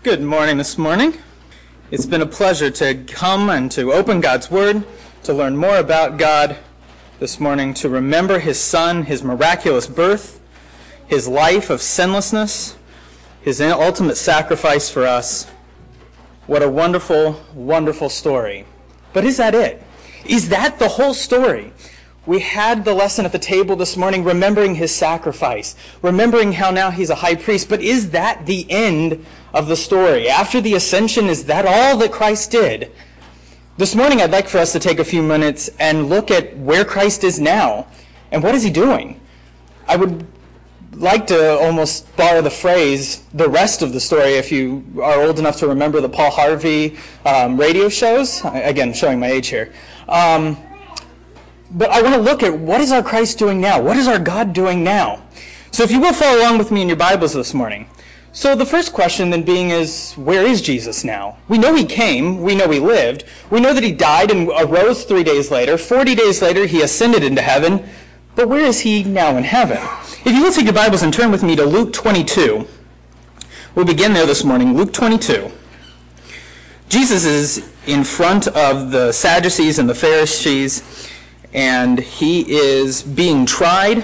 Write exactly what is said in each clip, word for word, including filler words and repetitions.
Good morning this morning. It's been a pleasure to come and to open God's Word, to learn more about God this morning, to remember His Son, His miraculous birth, His life of sinlessness, His ultimate sacrifice for us. What a wonderful, wonderful story. But is that it? Is that the whole story? We had the lesson at the table this morning, remembering His sacrifice, remembering how now He's a high priest. But is that the end of the story? After the ascension, is that all that Christ did? This morning, I'd like for us to take a few minutes and look at where Christ is now, and what is He doing? I would like to almost borrow the phrase, the rest of the story, if you are old enough to remember the Paul Harvey um, radio shows. Again, showing my age here. Um, But I want to look at what is our Christ doing now? What is our God doing now? So if you will follow along with me in your Bibles this morning. So the first question then being is, where is Jesus now? We know He came. We know He lived. We know that He died and arose three days later. Forty days later, He ascended into heaven. But where is He now in heaven? If you will take your Bibles and turn with me to Luke twenty-two. We'll begin there this morning. Luke twenty-two. Jesus is in front of the Sadducees and the Pharisees, and He is being tried.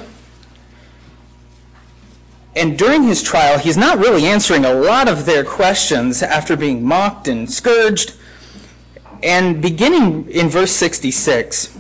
And during His trial, He's not really answering a lot of their questions after being mocked and scourged. And beginning in verse sixty-six,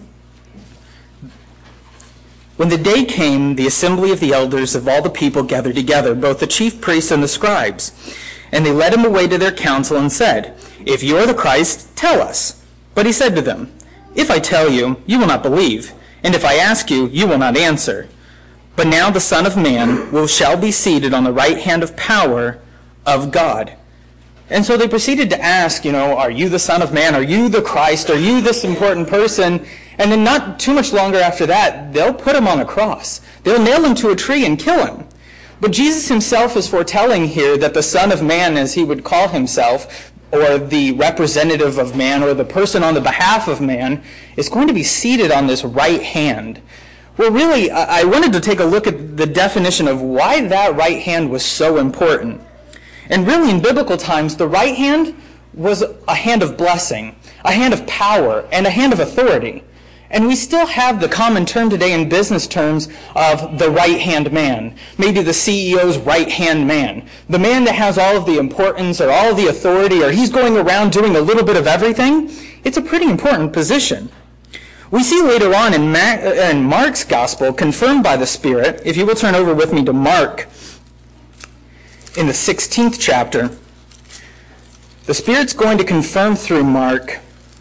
when the day came, the assembly of the elders of all the people gathered together, both the chief priests and the scribes. And they led Him away to their council and said, "If you are the Christ, tell us." But He said to them, "If I tell you, you will not believe, and if I ask you, you will not answer. But now the Son of Man will shall be seated on the right hand of power of God." And so they proceeded to ask, you know, are you the Son of Man? Are you the Christ? Are you this important person? And then not too much longer after that, they'll put Him on a cross. They'll nail Him to a tree and kill Him. But Jesus Himself is foretelling here that the Son of Man, as He would call Himself, or the representative of man, or the person on the behalf of man, is going to be seated on this right hand. Well, really, I wanted to take a look at the definition of why that right hand was so important. And really, in biblical times, the right hand was a hand of blessing, a hand of power, and a hand of authority. And we still have the common term today in business terms of the right-hand man, maybe the C E O's right-hand man, the man that has all of the importance or all of the authority, or he's going around doing a little bit of everything. It's a pretty important position. We see later on in, Ma- in Mark's gospel, confirmed by the Spirit, if you will turn over with me to Mark, in the sixteenth chapter, the Spirit's going to confirm through Mark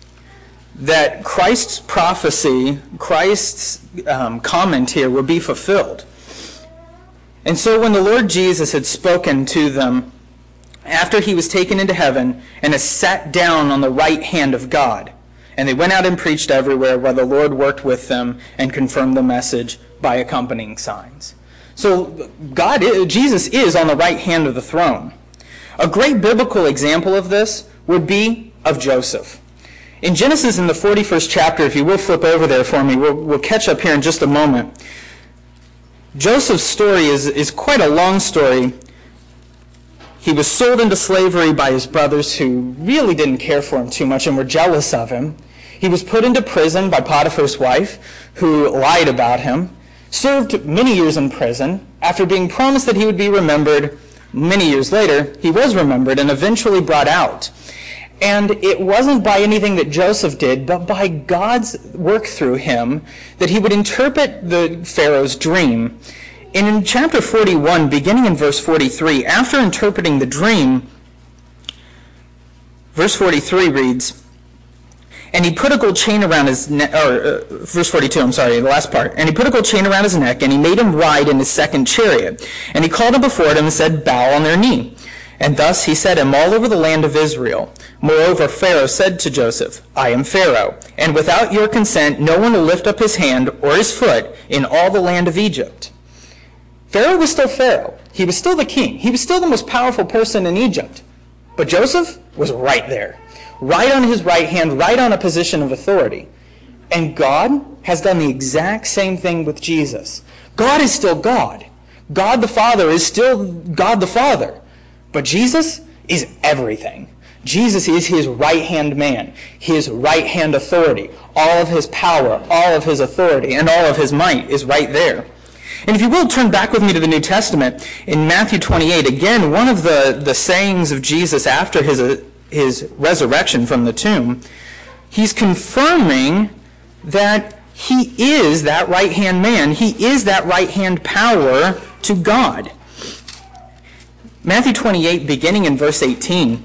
that Christ's prophecy, Christ's um, comment here will be fulfilled. And so when the Lord Jesus had spoken to them after He was taken into heaven and has sat down on the right hand of God, and they went out and preached everywhere while the Lord worked with them and confirmed the message by accompanying signs. So God, Jesus is on the right hand of the throne. A great biblical example of this would be of Joseph. In Genesis, in the forty-first chapter, if you will flip over there for me, we'll, we'll catch up here in just a moment. Joseph's story is, is quite a long story. He was sold into slavery by his brothers who really didn't care for him too much and were jealous of him. He was put into prison by Potiphar's wife, who lied about him, served many years in prison. After being promised that he would be remembered, many years later, he was remembered and eventually brought out. And it wasn't by anything that Joseph did, but by God's work through him that he would interpret the Pharaoh's dream. And in chapter forty-one, beginning in verse forty-three, after interpreting the dream, verse forty-three reads, "And he put a gold chain around his neck," or uh, verse forty-two, I'm sorry, the last part. "And he put a gold chain around his neck, and he made him ride in his second chariot. And he called him before him and said, 'Bow on their knee.' And thus he set him all over the land of Israel. Moreover, Pharaoh said to Joseph, 'I am Pharaoh, and without your consent no one will lift up his hand or his foot in all the land of Egypt.'" Pharaoh was still Pharaoh. He was still the king. He was still the most powerful person in Egypt. But Joseph was right there, right on his right hand, right on a position of authority. And God has done the exact same thing with Jesus. God is still God. God the Father is still God the Father. But Jesus is everything. Jesus is his right-hand man, his right-hand authority. All of his power, all of his authority, and all of his might is right there. And if you will, turn back with me to the New Testament. In Matthew twenty-eight, again, one of the, the sayings of Jesus after his, uh, his resurrection from the tomb, he's confirming that he is that right-hand man. He is that right-hand power to God. Matthew twenty-eight, beginning in verse eighteen.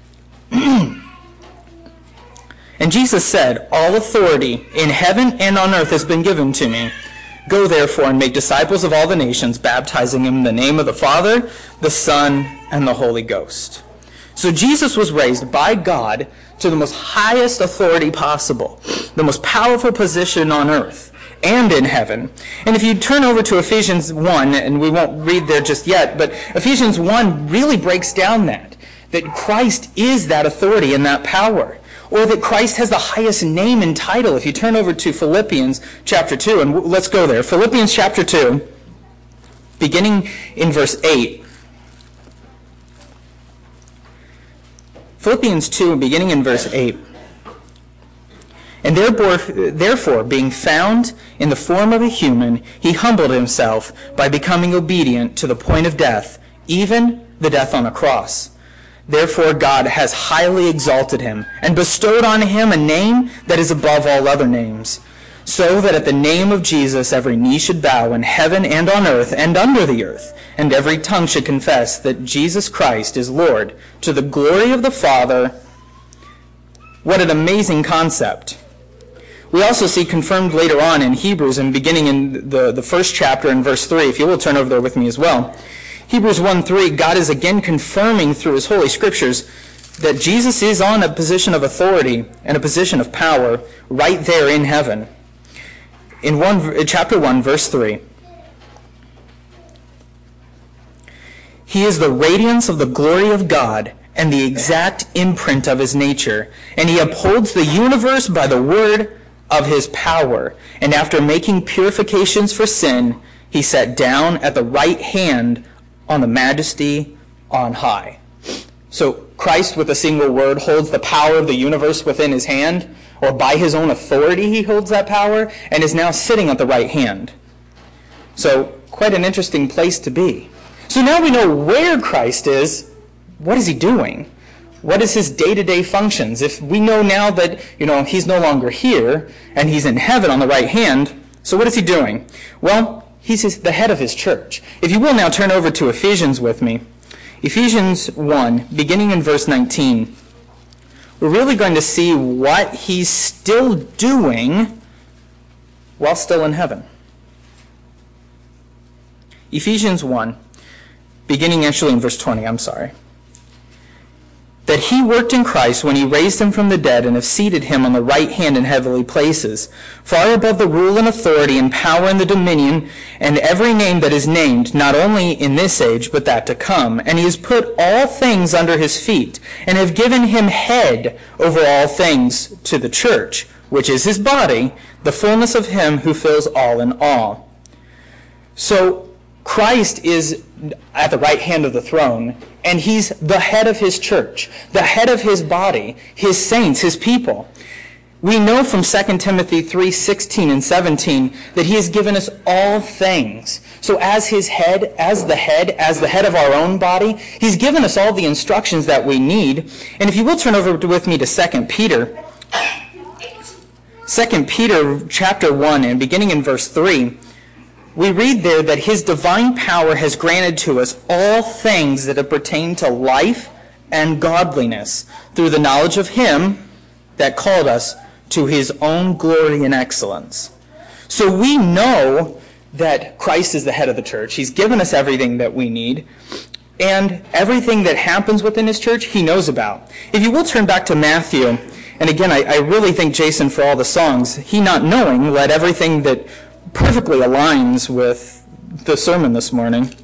And Jesus said, "All authority in heaven and on earth has been given to me. Go therefore and make disciples of all the nations, baptizing them in the name of the Father, the Son, and the Holy Ghost." So Jesus was raised by God to the most highest authority possible, the most powerful position on earth and in heaven. And if you turn over to Ephesians one, and we won't read there just yet, but Ephesians one really breaks down that, that Christ is that authority and that power. Or that Christ has the highest name and title. If you turn over to Philippians chapter two, and w- let's go there. Philippians chapter two, beginning in verse eight. Philippians two, beginning in verse eight. "And therefore, therefore, being found in the form of a human, he humbled himself by becoming obedient to the point of death, even the death on a cross. Therefore God has highly exalted him and bestowed on him a name that is above all other names, so that at the name of Jesus every knee should bow in heaven and on earth and under the earth, and every tongue should confess that Jesus Christ is Lord, to the glory of the Father." What an amazing concept. We also see confirmed later on in Hebrews, and beginning in the, the first chapter in verse three, if you will turn over there with me as well. Hebrews one three, God is again confirming through his holy scriptures that Jesus is on a position of authority and a position of power right there in heaven. In one, chapter one, verse three, "He is the radiance of the glory of God and the exact imprint of his nature, and he upholds the universe by the word of his power. And after making purifications for sin, he sat down at the right hand on the majesty on high." So Christ, with a single word, holds the power of the universe within his hand, or by his own authority he holds that power, and is now sitting at the right hand. So quite an interesting place to be. So now we know where Christ is. What is he doing? What is his day-to-day functions? If we know now that, you know, he's no longer here, and he's in heaven on the right hand, so what is he doing? Well, he's his, the head of his church. If you will now turn over to Ephesians with me. Ephesians one, beginning in verse nineteen. We're really going to see what he's still doing while still in heaven. Ephesians one, beginning actually in verse twenty, I'm sorry. "That he worked in Christ when he raised him from the dead and have seated him on the right hand in heavenly places, far above the rule and authority and power and the dominion and every name that is named, not only in this age, but that to come. And he has put all things under his feet, and have given him head over all things to the church, which is his body, the fullness of him who fills all in all." So Christ is at the right hand of the throne, and he's the head of his church, the head of his body, his saints, his people. We know from Second Timothy three sixteen and seventeen that he has given us all things. So as his head, as the head, as the head of our own body, he's given us all the instructions that we need. And if you will turn over with me to Second Peter, Second Peter chapter one, and beginning in verse three, we read there that his divine power has granted to us all things that pertain to life and godliness through the knowledge of him that called us to his own glory and excellence. So we know that Christ is the head of the church. He's given us everything that we need, and everything that happens within his church, he knows about. If you will turn back to Matthew, and again, I, I really thank Jason for all the songs. He, not knowing, led everything that perfectly aligns with the sermon this morning.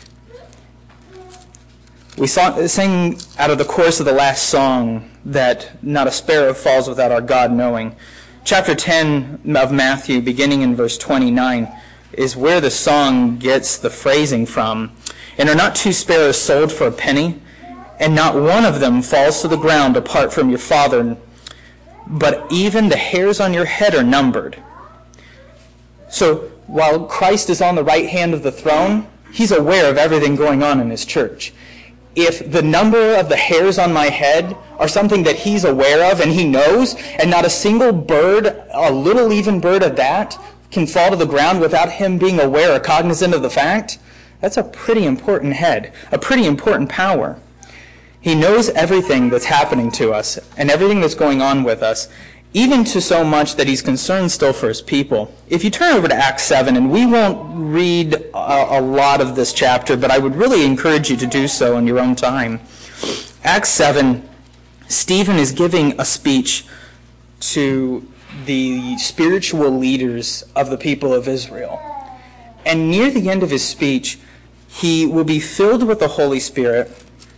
We saw, sang out of the chorus of the last song that not a sparrow falls without our God knowing. Chapter ten of Matthew, beginning in verse twenty-nine, is where the song gets the phrasing from. "And are not two sparrows sold for a penny? and not one of them falls to the ground apart from your Father, but even the hairs on your head are numbered. So while Christ is on the right hand of the throne, he's aware of everything going on in his church. If the number of the hairs on my head are something that he's aware of and he knows, and not a single bird, a little even bird of that, can fall to the ground without him being aware or cognizant of the fact, that's a pretty important head, a pretty important power. He knows everything that's happening to us and everything that's going on with us, even to so much that he's concerned still for his people. If you turn over to Acts seven, and we won't read a, a lot of this chapter, but I would really encourage you to do so in your own time. Acts seven, Stephen is giving a speech to the spiritual leaders of the people of Israel. And near the end of his speech, he will be filled with the Holy Spirit,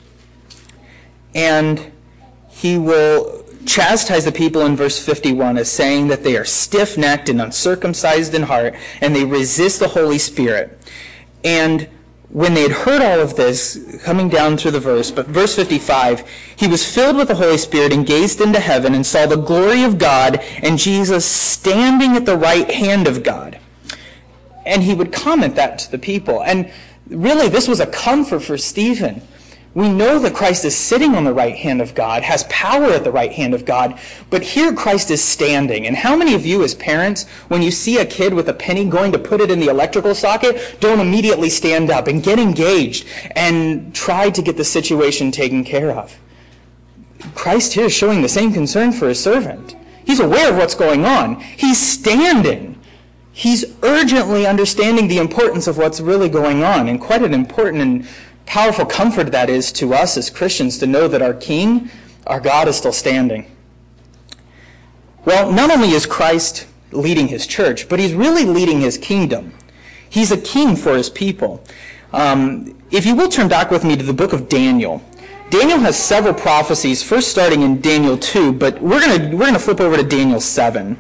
and he will chastise the people in verse fifty-one as saying that they are stiff-necked and uncircumcised in heart, and they resist the Holy Spirit. And when they had heard all of this, coming down through the verse, but verse fifty-five, he was filled with the Holy Spirit and gazed into heaven and saw the glory of God and Jesus standing at the right hand of God. And he would comment that to the people. And really, this was a comfort for Stephen. We know that Christ is sitting on the right hand of God, has power at the right hand of God, but here Christ is standing. And how many of you as parents, when you see a kid with a penny going to put it in the electrical socket, don't immediately stand up and get engaged and try to get the situation taken care of? Christ here is showing the same concern for his servant. He's aware of what's going on. He's standing. He's urgently understanding the importance of what's really going on, and quite an important and powerful comfort that is to us as Christians to know that our King, our God, is still standing. Well, not only is Christ leading his church, but he's really leading his kingdom. He's a king for his people. Um, if you will turn back with me to the book of Daniel. Daniel has several prophecies, first starting in Daniel two, but we're going to we're going to flip over to Daniel seven.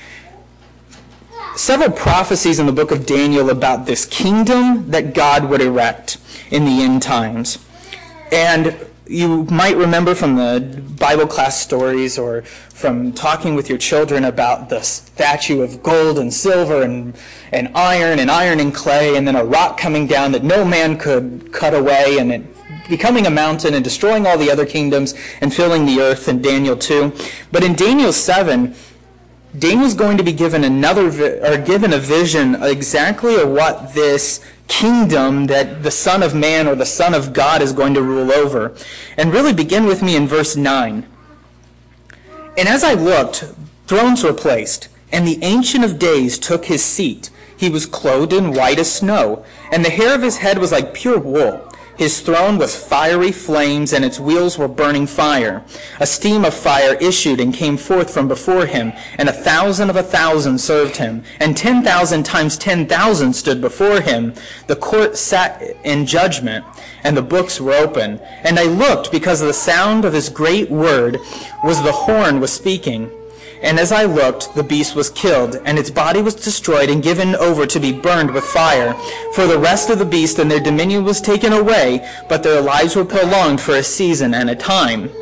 Several prophecies in the book of Daniel about this kingdom that God would erect in the end times. And you might remember from the Bible class stories or from talking with your children about the statue of gold and silver and, and iron and iron and clay, and then a rock coming down that no man could cut away, and it becoming a mountain and destroying all the other kingdoms and filling the earth in Daniel two. But in Daniel seven, Daniel's going to be given another or given a vision exactly of what this kingdom that the Son of Man or the Son of God is going to rule over. And really begin with me in verse nine. And as I looked, thrones were placed, and the Ancient of Days took his seat. He was clothed in white as snow, and the hair of his head was like pure wool. His throne was fiery flames, and its wheels were burning fire. A steam of fire issued and came forth from before him, and a thousand of a thousand served him, and ten thousand times ten thousand stood before him. The court sat in judgment, and the books were open. And I looked, because of the sound of his great word was the horn was speaking. And as I looked, the beast was killed, and its body was destroyed and given over to be burned with fire. For the rest of the beast and their dominion was taken away, but their lives were prolonged for a season and a time.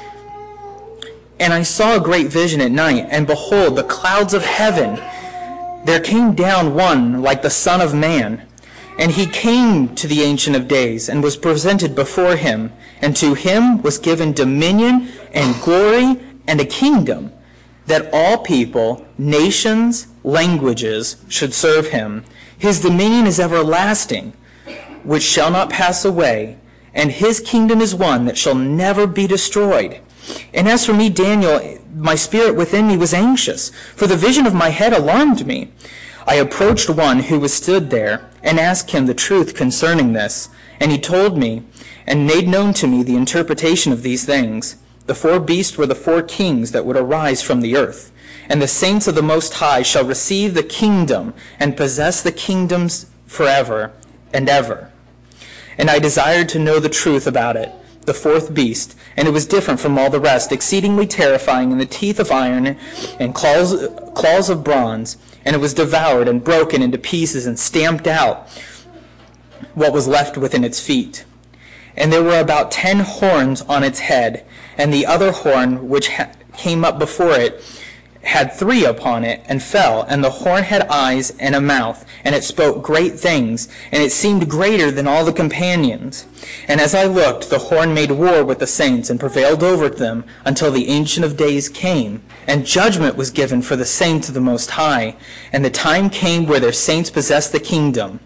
And I saw a great vision at night, and behold, the clouds of heaven. There came down one like the Son of Man. And he came to the Ancient of Days, and was presented before him. And to him was given dominion and glory and a kingdom, that all people, nations, languages should serve him. His dominion is everlasting, which shall not pass away, and his kingdom is one that shall never be destroyed. And as for me, Daniel, my spirit within me was anxious, for the vision of my head alarmed me. I approached one who was stood there, and asked him the truth concerning this. And he told me, and made known to me the interpretation of these things. The four beasts were the four kings that would arise from the earth. And the saints of the Most High shall receive the kingdom and possess the kingdoms forever and ever. And I desired to know the truth about it, the fourth beast, and it was different from all the rest, exceedingly terrifying, in the teeth of iron and claws, claws of bronze. And it was devoured and broken into pieces and stamped out what was left within its feet. And there were about ten horns on its head, and the other horn which ha- came up before it had three upon it, and fell. And the horn had eyes and a mouth, and it spoke great things, and it seemed greater than all the companions. And as I looked, the horn made war with the saints, and prevailed over them, until the Ancient of Days came, and judgment was given for the saints of the Most High. And the time came where their saints possessed the kingdom.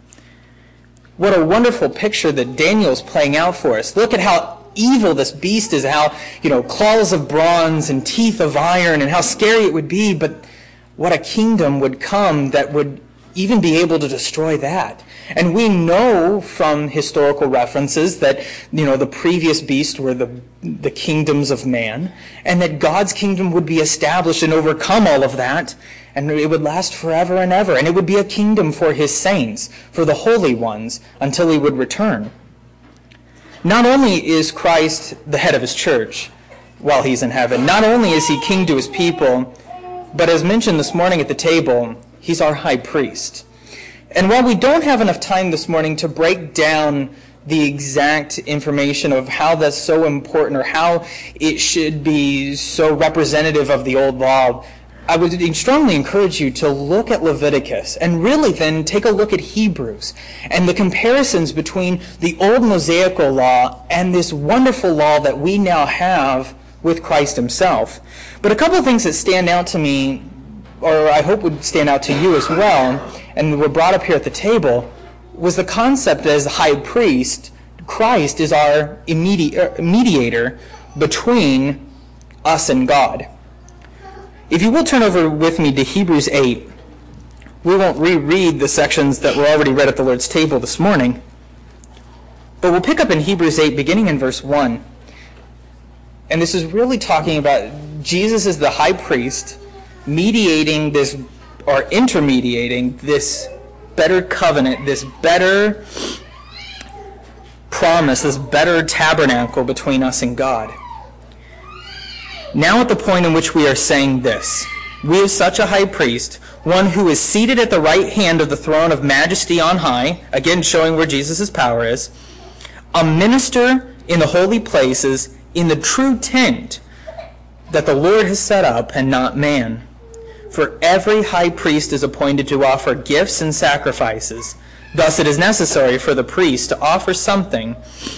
What a wonderful picture that Daniel's playing out for us. Look at how evil this beast is, how, you know, claws of bronze and teeth of iron, and how scary it would be, but what a kingdom would come that would even be able to destroy that. And we know from historical references that, you know, the previous beast were the, the kingdoms of man, and that God's kingdom would be established and overcome all of that, and it would last forever and ever, and it would be a kingdom for his saints, for the holy ones, until he would return. Not only is Christ the head of his church while he's in heaven, not only is he king to his people, but as mentioned this morning at the table, he's our high priest. And while we don't have enough time this morning to break down the exact information of how that's so important or how it should be so representative of the old law, I would strongly encourage you to look at Leviticus and really then take a look at Hebrews and the comparisons between the old Mosaical law and this wonderful law that we now have with Christ himself. But a couple of things that stand out to me, or I hope would stand out to you as well, and were brought up here at the table, was the concept that as the high priest, Christ is our immedi- mediator between us and God. If you will turn over with me to Hebrews eight, we won't reread the sections that were already read at the Lord's table this morning, but we'll pick up in Hebrews eight, beginning in verse one. And this is really talking about Jesus as the high priest, mediating this, or intermediating this better covenant, this better promise, this better tabernacle between us and God. Now at the point in which we are saying this, we have such a high priest, one who is seated at the right hand of the throne of majesty on high, again showing where Jesus' power is, a minister in the holy places, in the true tent that the Lord has set up and not man. For every high priest is appointed to offer gifts and sacrifices. Thus it is necessary for the priest to offer something.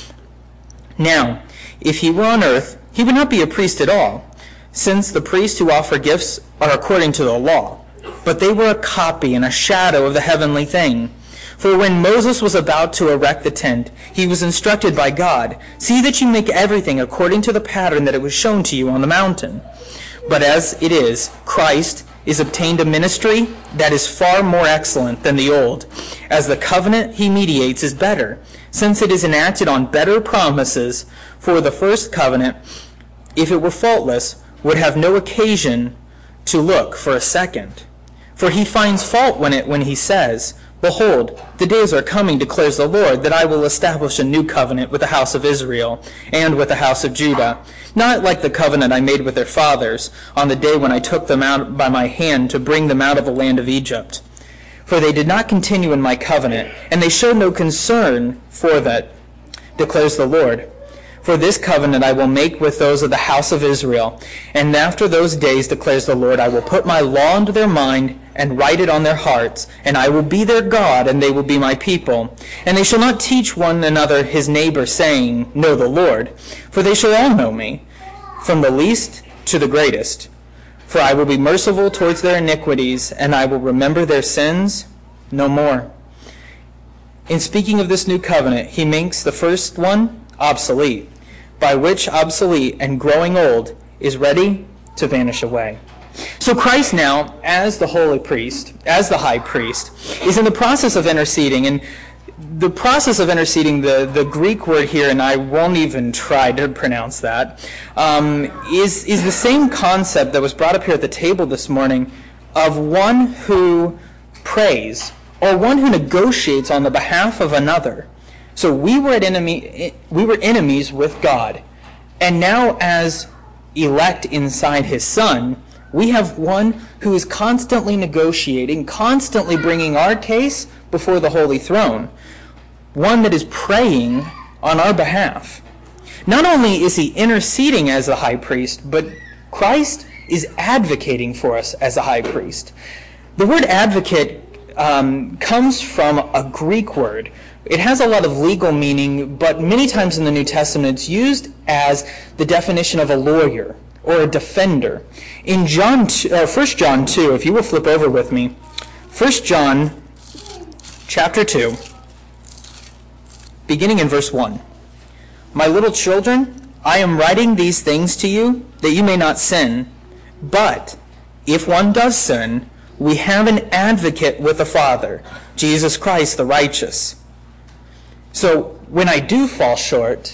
Now, if he were on earth, he would not be a priest at all, since the priests who offer gifts are according to the law. But they were a copy and a shadow of the heavenly thing. For when Moses was about to erect the tent, he was instructed by God, "See that you make everything according to the pattern that it was shown to you on the mountain." But as it is, Christ is obtained a ministry that is far more excellent than the old, as the covenant he mediates is better, since it is enacted on better promises. For the first covenant, if it were faultless, would have no occasion to look for a second. For he finds fault when it when he says, "Behold, the days are coming, declares the Lord, that I will establish a new covenant with the house of Israel and with the house of Judah, not like the covenant I made with their fathers on the day when I took them out by my hand to bring them out of the land of Egypt. For they did not continue in my covenant, and they showed no concern for that, declares the Lord. For this covenant I will make with those of the house of Israel, and after those days, declares the Lord, I will put my law into their mind and write it on their hearts, and I will be their God, and they will be my people. And they shall not teach one another his neighbor, saying, Know the Lord, for they shall all know me, from the least to the greatest. For I will be merciful towards their iniquities, and I will remember their sins no more. In speaking of this new covenant, he makes the first one obsolete, by which obsolete and growing old is ready to vanish away. So Christ now, as the holy priest, as the high priest, is in the process of interceding. And the process of interceding, the, the Greek word here, and I won't even try to pronounce that, um, is, is the same concept that was brought up here at the table this morning of one who prays, or one who negotiates on the behalf of another. So we were at enemy, we were enemies with God. And now as elect inside his Son, we have one who is constantly negotiating, constantly bringing our case before the holy throne. One that is praying on our behalf. Not only is he interceding as the high priest, but Christ is advocating for us as a high priest. The word advocate um, comes from a Greek word. It has a lot of legal meaning, but many times in the New Testament it's used as the definition of a lawyer or a defender. In John, uh, First John two, if you will flip over with me, First John chapter two, beginning in verse one. My little children, I am writing these things to you that you may not sin. But if one does sin, we have an advocate with the Father, Jesus Christ the righteous. So when I do fall short,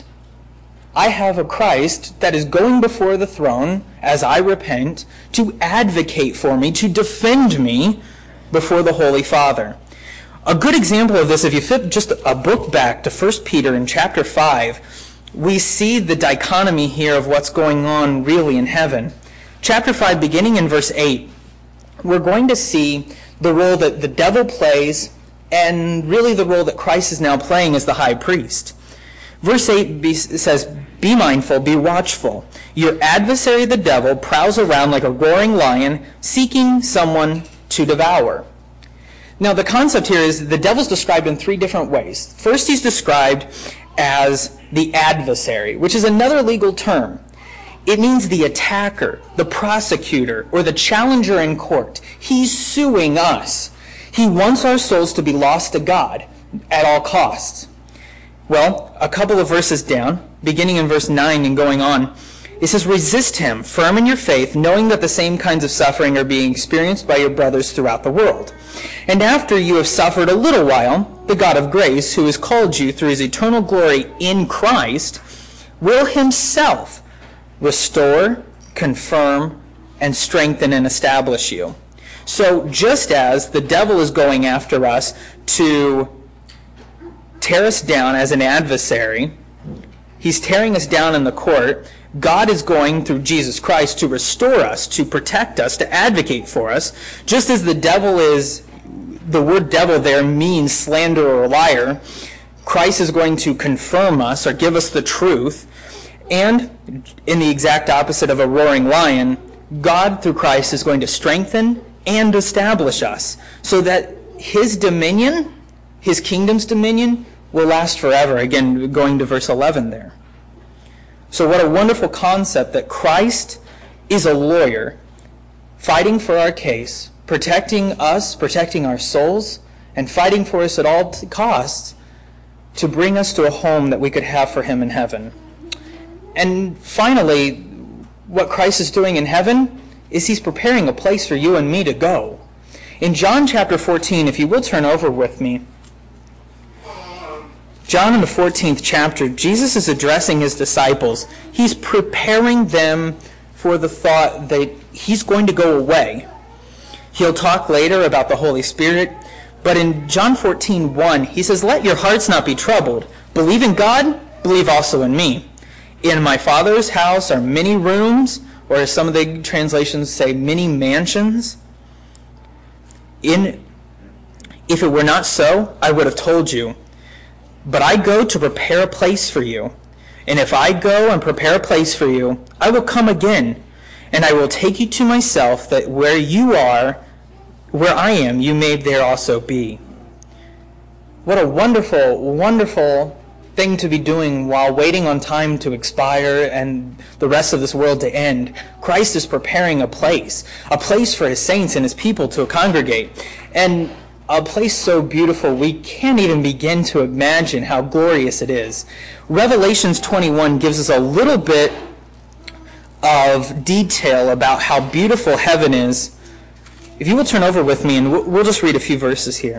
I have a Christ that is going before the throne as I repent to advocate for me, to defend me before the Holy Father. A good example of this, if you flip just a book back to First Peter in chapter five, we see the dichotomy here of what's going on really in heaven. Chapter five, beginning in verse eight, we're going to see the role that the devil plays and really the role that Christ is now playing as the high priest. Verse eight be, says, be mindful, be watchful. Your adversary the devil prowls around like a roaring lion, seeking someone to devour. Now the concept here is the devil's described in three different ways. First, he's described as the adversary, which is another legal term. It means the attacker, the prosecutor, or the challenger in court. He's suing us. He wants our souls to be lost to God at all costs. Well, a couple of verses down, beginning in verse nine and going on, it says, resist him, firm in your faith, knowing that the same kinds of suffering are being experienced by your brothers throughout the world. And after you have suffered a little while, the God of grace, who has called you through his eternal glory in Christ, will himself restore, confirm, and strengthen and establish you. So just as the devil is going after us to tear us down as an adversary, he's tearing us down in the court, God is going through Jesus Christ to restore us, to protect us, to advocate for us. Just as the devil is, the word devil there means slanderer or liar, Christ is going to confirm us or give us the truth. And in the exact opposite of a roaring lion, God through Christ is going to strengthen and establish us so that his dominion, his kingdom's dominion, will last forever. Again, going to verse eleven there. So what a wonderful concept that Christ is a lawyer fighting for our case, protecting us, protecting our souls, and fighting for us at all costs to bring us to a home that we could have for him in heaven. And finally, what Christ is doing in heaven is he's preparing a place for you and me to go. In John chapter fourteen, if you will turn over with me, John in the fourteenth chapter, Jesus is addressing his disciples. He's preparing them for the thought that he's going to go away. He'll talk later about the Holy Spirit, but in John fourteen one, he says, let your hearts not be troubled. Believe in God, believe also in me. In my Father's house are many rooms, or as some of the translations say, many mansions. In, if it were not so, I would have told you. But I go to prepare a place for you. And if I go and prepare a place for you, I will come again, and I will take you to myself, that where you are, where I am, you may there also be. What a wonderful, wonderful thing to be doing while waiting on time to expire and the rest of this world to end. Christ is preparing a place, a place for his saints and his people to congregate. And a place so beautiful we can't even begin to imagine how glorious it is. Revelations twenty-one gives us a little bit of detail about how beautiful heaven is. If you will turn over with me, and we'll just read a few verses here.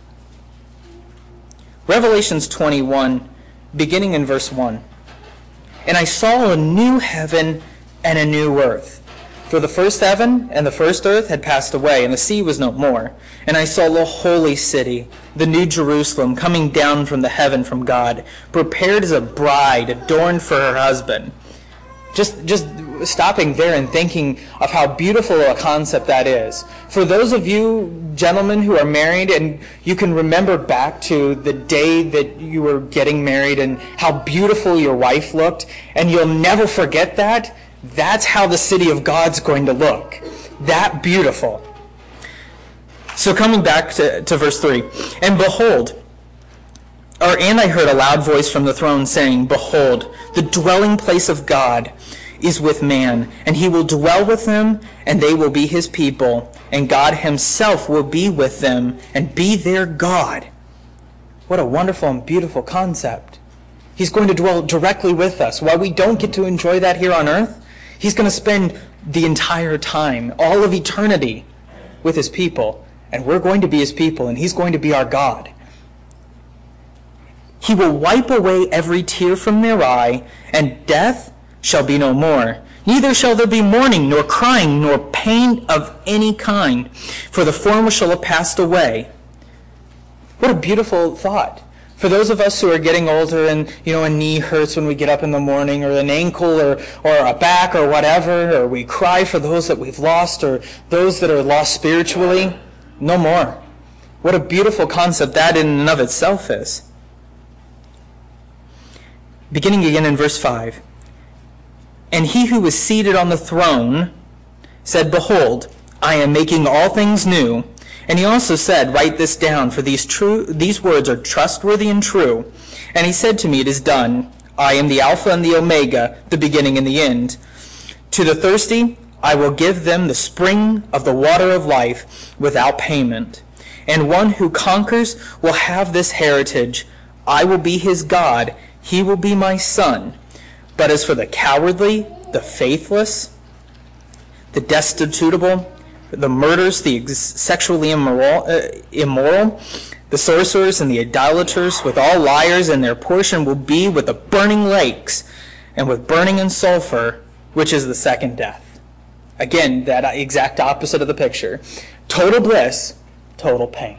Revelations twenty-one, beginning in verse one. And I saw a new heaven and a new earth. For the first heaven and the first earth had passed away, and the sea was no more. And I saw the holy city, the new Jerusalem, coming down from the heaven from God, prepared as a bride adorned for her husband. Just, just stopping there and thinking of how beautiful a concept that is. For those of you gentlemen who are married and you can remember back to the day that you were getting married and how beautiful your wife looked, and you'll never forget that, that's how the city of God's going to look. That beautiful. So coming back to, to verse three, and behold, or and I heard a loud voice from the throne saying, behold, the dwelling place of God is with man, and he will dwell with them, and they will be his people, and God himself will be with them and be their God. What a wonderful and beautiful concept. He's going to dwell directly with us. While we don't get to enjoy that here on earth, he's going to spend the entire time, all of eternity, with his people, and we're going to be his people, and he's going to be our God. He will wipe away every tear from their eye, and death shall be no more. Neither shall there be mourning, nor crying, nor pain of any kind, for the former shall have passed away. What a beautiful thought. For those of us who are getting older and, you know, a knee hurts when we get up in the morning, or an ankle, or, or a back, or whatever, or we cry for those that we've lost, or those that are lost spiritually, no more. What a beautiful concept that in and of itself is. Beginning again in verse five. And he who was seated on the throne said, behold, I am making all things new. And he also said, write this down, for these true these words are trustworthy and true. And he said to me, it is done. I am the Alpha and the Omega, the beginning and the end. To the thirsty, I will give them the spring of the water of life without payment. And one who conquers will have this heritage. I will be his God. He will be my son. But as for the cowardly, the faithless, the destitutable, the murderers, the ex- sexually immoral, uh, immoral, the sorcerers and the idolaters, with all liars, and their portion will be with the burning lakes and with burning and sulfur, which is the second death. Again, that exact opposite of the picture. Total bliss, total pain.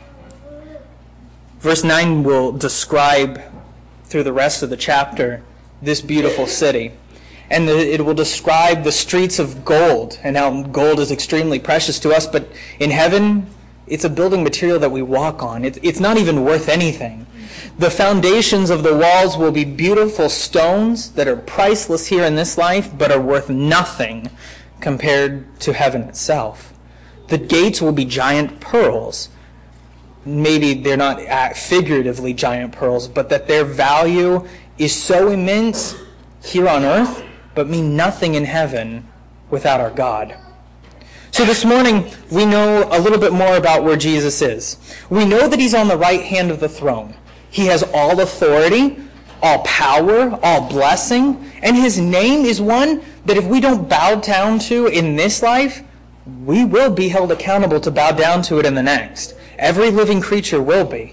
Verse nine will describe through the rest of the chapter this beautiful city. And the, it will describe the streets of gold, and how gold is extremely precious to us, but in heaven, it's a building material that we walk on. It, it's not even worth anything. The foundations of the walls will be beautiful stones that are priceless here in this life, but are worth nothing compared to heaven itself. The gates will be giant pearls. Maybe they're not figuratively giant pearls, but that their value is so immense here on earth, but mean nothing in heaven without our God. So this morning, we know a little bit more about where Jesus is. We know that he's on the right hand of the throne. He has all authority, all power, all blessing, and his name is one that if we don't bow down to in this life, we will be held accountable to bow down to it in the next. Every living creature will be.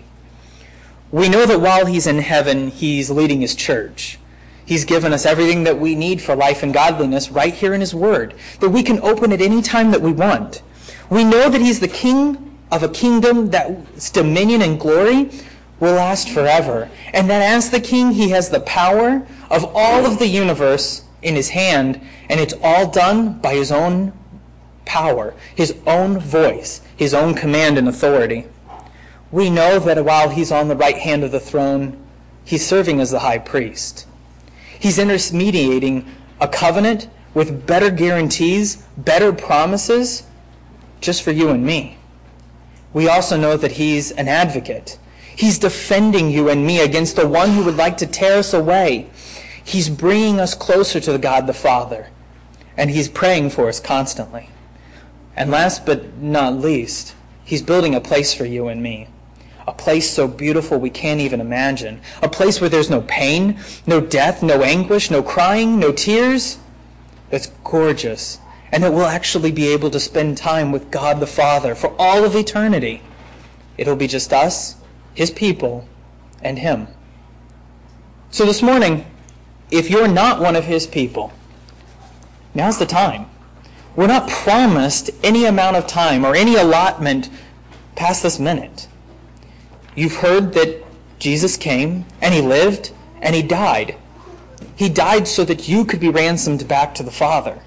We know that while he's in heaven, he's leading his church. He's given us everything that we need for life and godliness right here in his word, that we can open at any time that we want. We know that he's the king of a kingdom that's dominion and glory will last forever, and that as the king, he has the power of all of the universe in his hand, and it's all done by his own power, his own voice, his own command and authority. We know that while he's on the right hand of the throne, he's serving as the high priest. He's intermediating a covenant with better guarantees, better promises, just for you and me. We also know that he's an advocate. He's defending you and me against the one who would like to tear us away. He's bringing us closer to God the Father, and he's praying for us constantly. And last but not least, he's building a place for you and me. A place so beautiful we can't even imagine. A place where there's no pain, no death, no anguish, no crying, no tears. That's gorgeous. And that we'll actually be able to spend time with God the Father for all of eternity. It'll be just us, his people, and him. So this morning, if you're not one of his people, now's the time. We're not promised any amount of time or any allotment past this minute. You've heard that Jesus came, and he lived, and he died. He died so that you could be ransomed back to the Father.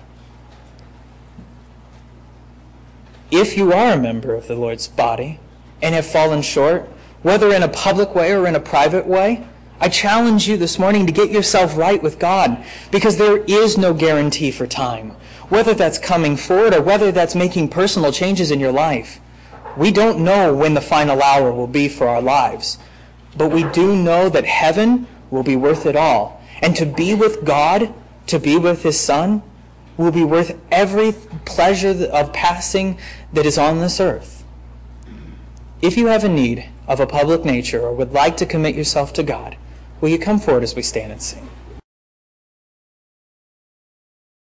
If you are a member of the Lord's body and have fallen short, whether in a public way or in a private way, I challenge you this morning to get yourself right with God, because there is no guarantee for time, whether that's coming forward or whether that's making personal changes in your life. We don't know when the final hour will be for our lives, but we do know that heaven will be worth it all. And to be with God, to be with His Son, will be worth every pleasure of passing that is on this earth. If you have a need of a public nature or would like to commit yourself to God, will you come forward as we stand and sing?